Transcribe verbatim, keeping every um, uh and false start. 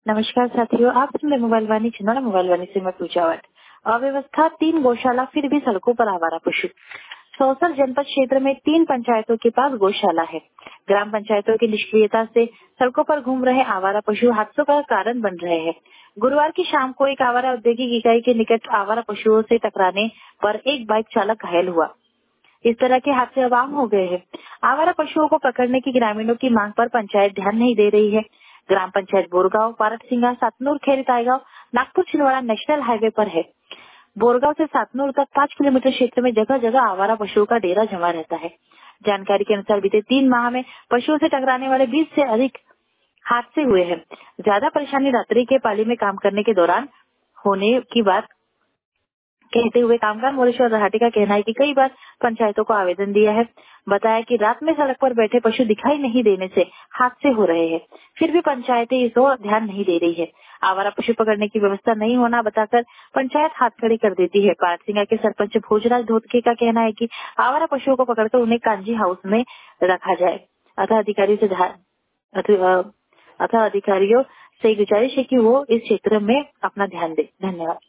नमस्कार साथियों, आप सुन रहे मोबाइल वाणी छिंदवाड़ा। मोबाइल वाणी से मैं पूजा वट। अव्यवस्था, तीन गौशाला फिर भी सड़कों पर आवारा पशु। सौसर जनपद क्षेत्र में तीन पंचायतों के पास गौशाला है। ग्राम पंचायतों की निष्क्रियता से सड़कों पर घूम रहे आवारा पशु हादसों का कारण बन रहे हैं। गुरुवार की शाम को एक आवारा औद्योगिक इकाई के निकट आवारा पशुओं से टकराने पर एक बाइक चालक घायल हुआ। इस तरह के हादसे अब आम हो गए हैं। आवारा पशुओं को पकड़ने की ग्रामीणों की मांग पर पंचायत ध्यान नहीं दे रही है। ग्राम पंचायत बोरगांव, पारटसिंगा, सातनूर, खेरी ताईगांव, नागपुर छिंदवाड़ा नेशनल हाईवे पर है। बोरगांव से सातनूर तक पाँच किलोमीटर क्षेत्र में जगह जगह आवारा पशुओं का डेरा जमा रहता है। जानकारी के अनुसार बीते तीन माह में पशुओं से टकराने वाले बीस से अधिक हादसे हुए हैं। ज्यादा परेशानी रात्रि के पाली में काम करने के दौरान होने की बात कहते हुए कामगार मोरेश्वर रहाटी का कहना है कि कई बार पंचायतों को आवेदन दिया है। बताया कि रात में सड़क पर बैठे पशु दिखाई नहीं देने से हादसे हो रहे हैं, फिर भी पंचायतें इस ओर ध्यान नहीं दे रही है। आवारा पशु पकड़ने की व्यवस्था नहीं होना बताकर पंचायत हाथ खड़ी कर देती है। पारसिंगा के सरपंच भोजराज धोतके का कहना है कि आवारा पशुओं को पकड़कर उन्हें कांजी हाउस में रखा जाए। अतः अधिकारियों से अतः अधिकारियों से गुजारिश है कि वो इस क्षेत्र में अपना ध्यान दें। धन्यवाद।